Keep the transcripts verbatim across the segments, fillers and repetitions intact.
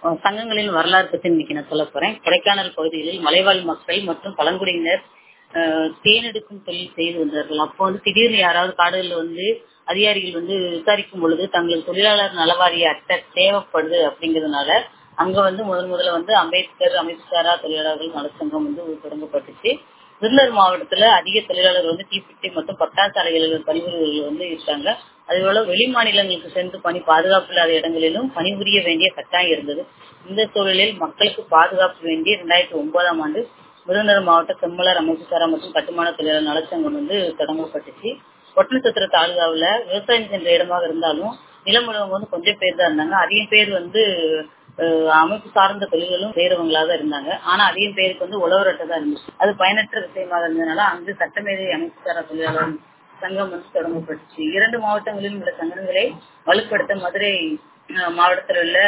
அஹ் சங்கங்களின் வரலாறு பத்தி இன்னைக்கு நான் சொல்ல போறேன். கொடைக்கானல் பகுதிகளில் மலைவாழ் மக்கள் மற்றும் பழங்குடியினர் அஹ் தேனெடுக்கும் தொழில் செய்து வந்தார்கள். அப்போ வந்து திடீர்னு யாராவது காடுகள்ல வந்து அதிகாரிகள் வந்து விசாரிக்கும் பொழுது தங்களுக்கு தொழிலாளர் நலவாரிய அட்டை தேவைப்படுது அப்படிங்கிறதுனால அங்க வந்து முதன் முதல்ல வந்து அம்பேத்கர் அமைப்பு சாரா தொழிலாளர்கள் நலச்சங்கம் வந்து தொடங்கப்பட்டுச்சு. விருதுநகர் மாவட்டத்துல அதிக தொழிலாளர்கள் வந்து தீப்பெட்டி மற்றும் பட்டாசு ஆலைகளில் பணிபுரிவர்கள் வந்து இருக்காங்க. அதுபோல வெளி மாநிலங்களுக்கு சென்று பணி பாதுகாப்பு இல்லாத இடங்களிலும் பணிபுரிய வேண்டிய கட்டாயம் இருந்தது. இந்த சூழலில் மக்களுக்கு பாதுகாப்பு வேண்டி இரண்டாயிரத்தி ஒன்பதாம் ஆண்டு விருதுநகர் மாவட்ட செம்மலர் அமைப்பு சாரா மற்றும் கட்டுமான தொழிலாளர் நலச்சங்கம் வந்து தொடங்கப்பட்டுச்சு. ஒட்டன்சத்திர தாலுகாவுல விவசாயம் சென்ற இடமாக இருந்தாலும் நிலமுழுவங்க வந்து கொஞ்சம் பேர் தான் இருந்தாங்க. அதிகம் பேர் வந்து அமைப்பு சார்ந்த தொழில்களும் செய்யறவங்களா தான் இருந்தாங்க. ஆனா அதிகம் பேருக்கு வந்து உழவரட்டை தான் இருந்துச்சு. அது பயனற்ற விஷயமாக இருந்ததுனால அங்கு சட்டமேதை அமைப்பு சாரா தொழிலாளர் சங்கம் வந்து தொடங்கப்பட்டுச்சு. இரண்டு மாவட்டங்களில் உள்ள சங்கங்களை வலுப்படுத்த மதுரை மாவட்டத்தில் உள்ள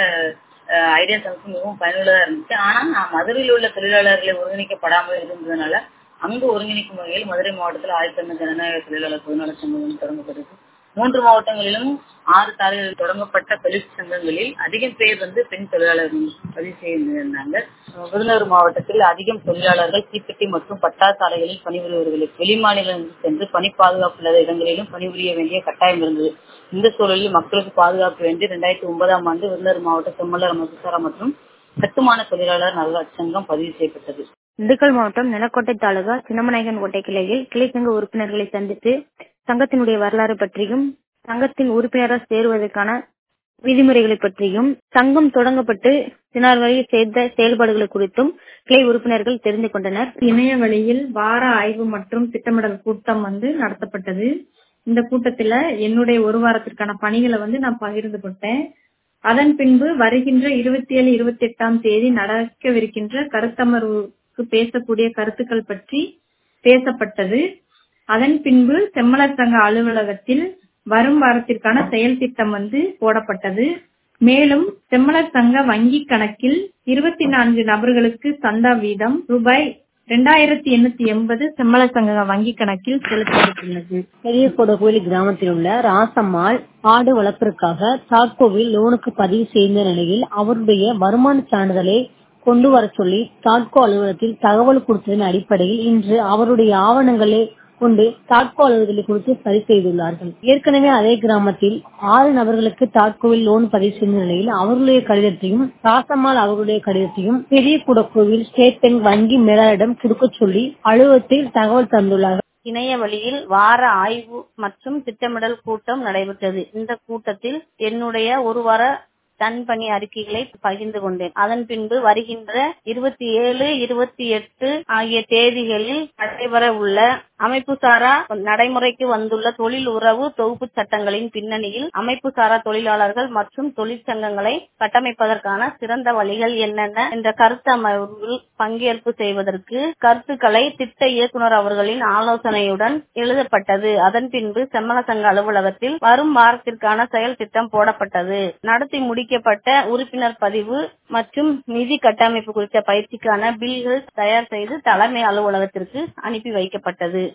ஐடியா சங்கம் மிகவும் பயனுள்ளதா இருந்துச்சு. ஆனா மதுரையில் உள்ள தொழிலாளர்களை ஒருங்கிணைக்கப்படாமல் இருந்ததுனால அங்கு ஒருங்கிணைக்கும் வகையில் மதுரை மாவட்டத்தில் ஆயிரத்தி ஜனநாயக தொழிலாளர் பொதுநல சங்கம் தொடங்கப்பட்டது. மூன்று மாவட்டங்களிலும் ஆறு தாலைகளில் தொடங்கப்பட்ட தொழிற்சங்கங்களில் அதிகம் பேர் வந்து பெண் தொழிலாளர்கள் பதிவு செய்திருந்தாங்க. விருதுநகர் மாவட்டத்தில் அதிகம் தொழிலாளர்கள் தீப்பெட்டி மற்றும் பட்டாசு ஆலைகளில் பணிபுரிவர்களுக்கு வெளிமாநிலங்களுக்கு சென்று பணி பாதுகாப்பு இல்லாத இடங்களிலும் பணிபுரிய வேண்டிய கட்டாயம் இருந்தது. இந்த சூழலில் மக்களுக்கு பாதுகாப்பு வேண்டி இரண்டாயிரத்தி ஒன்பதாம் ஆண்டு விருதுநகர் மாவட்ட செம்மலர் அமைப்புசாரா மற்றும் கட்டுமான தொழிலாளர் நலச்சங்கம் பதிவு செய்யப்பட்டது. திண்டுக்கல் மாவட்டம் நிலக்கோட்டை தாலுகா சின்னமநாயகன் கோட்டை கிளையில் கிளை சங்க உறுப்பினர்களை சந்தித்து சங்கத்தினுடைய வரலாறு பற்றியும் சங்கத்தின் உறுப்பினராக சேருவதற்கான விதிமுறைகளை பற்றியும் சங்கம் தொடங்கப்பட்டு சினார் வரை செய்த செயல்பாடுகள் குறித்தும் கிளை உறுப்பினர்கள் தெரிந்து கொண்டனர். இணைய வழியில் வார ஆய்வு மற்றும் திட்டமிடல் கூட்டம் வந்து நடத்தப்பட்டது. இந்த கூட்டத்துல என்னுடைய ஒரு வாரத்திற்கான பணிகளை வந்து நான் பகிர்ந்து கொண்டேன். அதன் பின்பு வருகின்ற இருபத்தி ஏழு இருபத்தி எட்டாம் தேதி நடக்கவிருக்கின்ற கருத்தமர்வுக்கு பேசக்கூடிய கருத்துக்கள் பற்றி பேசப்பட்டது. அதன் பின்பு செம்மலர் சங்க அலுவலகத்தில் வரும் வாரத்திற்கான செயல் திட்டம் வந்து போடப்பட்டது. மேலும் செம்மலர் சங்க வங்கி கணக்கில் இருபத்தி நான்கு நபர்களுக்கு சந்தா வீதம் ரூபாய் இரண்டாயிரத்தி எண்ணூத்தி எண்பது செம்மலர் சங்க வங்கி கணக்கில் செலுத்தப்பட்டுள்ளது. பெரிய கோடகோவில் கிராமத்தில் உள்ள ராசம்மாள் ஆடு வளர்ப்பிற்காக தாட்கோவில் லோனுக்கு பதிவு செய்த நிலையில் அவருடைய வருமான சான்றிதழை கொண்டு வர சொல்லி தாட்கோ அலுவலகத்தில் தகவல் கொடுத்ததன் அடிப்படையில் இன்று அவருடைய ஆவணங்களை கொண்டு தாட்கோ அலுவலகத்தில் கொடுத்து சரி செய்துள்ளார்கள். ஏற்கனவே அதே கிராமத்தில் ஆறு நபர்களுக்கு தாட்கோவில் லோன் பதிவு செய்த நிலையில் அவர்களுடைய கடிதத்தையும் ராசம்மாள் அவர்களுடைய கடிதத்தையும் பெரிய குடக்கோவில் ஸ்டேட் பேங்க் வங்கி மேலாளரிடம் கொடுக்க சொல்லி அலுவலகத்தில் தகவல் தந்துள்ளார்கள். இணைய வழியில் வார ஆய்வு மற்றும் திட்டமிடல் கூட்டம் நடைபெற்றது. இந்த கூட்டத்தில் என்னுடைய ஒரு வார தன் பணி அறிக்கைகளை பகிர்ந்து கொண்டேன். அதன் பின்பு வருகின்ற இருபத்தி ஏழு இருபத்தி எட்டு ஆகிய தேதிகளில் நடைபெற உள்ள அமைப்பு சாரா நடைமுறைக்கு வந்துள்ள தொழில் உறவு தொகுப்பு சட்டங்களின் பின்னணியில் அமைப்பு சாரா தொழிலாளர்கள் மற்றும் தொழிற்சங்கங்களை கட்டமைப்பதற்கான சிறந்த வழிகள் என்னென்ன என்ற கருத்து அமர்வில் பங்கேற்பு செய்வதற்கு கருத்துக்களை திட்ட இயக்குனர் அவர்களின் ஆலோசனையுடன் எழுதப்பட்டது. அதன் பின்பு செம்மல சங்க அலுவலகத்தில் வரும் வாரத்திற்கான செயல் திட்டம் போடப்பட்டது. நடத்தி முடிக்கப்பட்ட உறுப்பினர் பதிவு மற்றும் நிதி கட்டமைப்பு குறித்த பயிற்சிக்கான பில்கள் தயார் செய்து தலைமை அலுவலகத்திற்கு அனுப்பி வைக்கப்பட்டது.